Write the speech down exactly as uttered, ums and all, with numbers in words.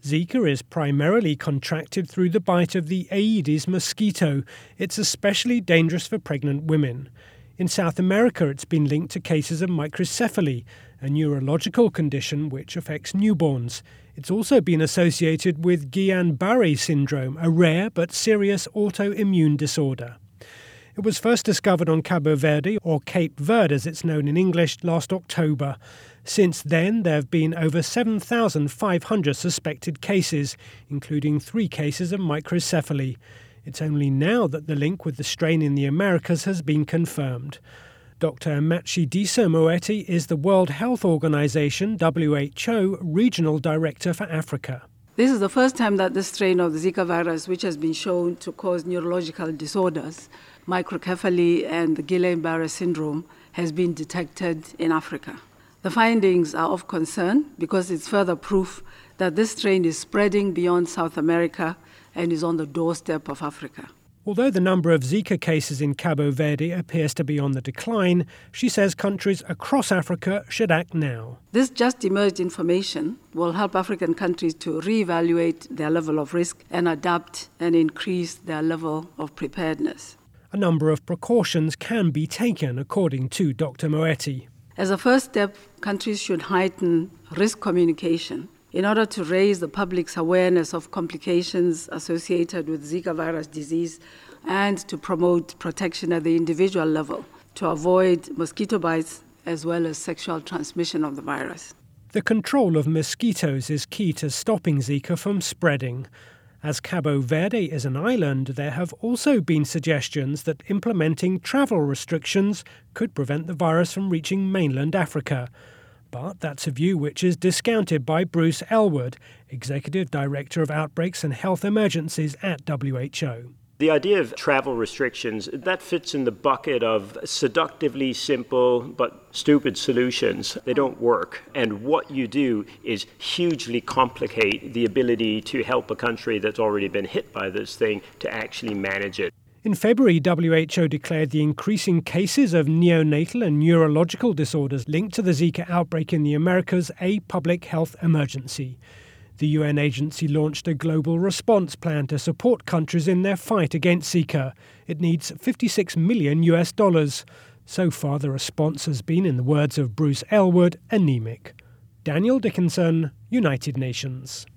Zika is primarily contracted through the bite of the Aedes mosquito. It's especially dangerous for pregnant women. In South America, it's been linked to cases of microcephaly, a neurological condition which affects newborns. It's also been associated with Guillain-Barré syndrome, a rare but serious autoimmune disorder. It was first discovered on Cabo Verde, or Cape Verde as it's known in English, last October. Since then, there have been over seven thousand five hundred suspected cases, including three cases of microcephaly. It's only now that the link with the strain in the Americas has been confirmed. Doctor Matshidiso Moeti is the World Health Organization, W H O, Regional Director for Africa. This is the first time that this strain of the Zika virus, which has been shown to cause neurological disorders, microcephaly and the Guillain-Barré syndrome, has been detected in Africa. The findings are of concern because it's further proof that this strain is spreading beyond South America and is on the doorstep of Africa. Although the number of Zika cases in Cabo Verde appears to be on the decline, she says countries across Africa should act now. This just emerged information will help African countries to reevaluate their level of risk and adapt and increase their level of preparedness. A number of precautions can be taken, according to Doctor Moeti. As a first step, countries should heighten risk communication in order to raise the public's awareness of complications associated with Zika virus disease and to promote protection at the individual level to avoid mosquito bites as well as sexual transmission of the virus. The control of mosquitoes is key to stopping Zika from spreading. As Cabo Verde is an island, there have also been suggestions that implementing travel restrictions could prevent the virus from reaching mainland Africa. But that's a view which is discounted by Bruce Elwood, Executive Director of Outbreaks and Health Emergencies at W H O. The idea of travel restrictions, that fits in the bucket of seductively simple but stupid solutions. They don't work. And what you do is hugely complicate the ability to help a country that's already been hit by this thing to actually manage it. In February, W H O declared the increasing cases of neonatal and neurological disorders linked to the Zika outbreak in the Americas a public health emergency. The U N agency launched a global response plan to support countries in their fight against Zika. It needs fifty-six million U S dollars. So far, the response has been, in the words of Bruce Elwood, anemic. Daniel Dickinson, United Nations.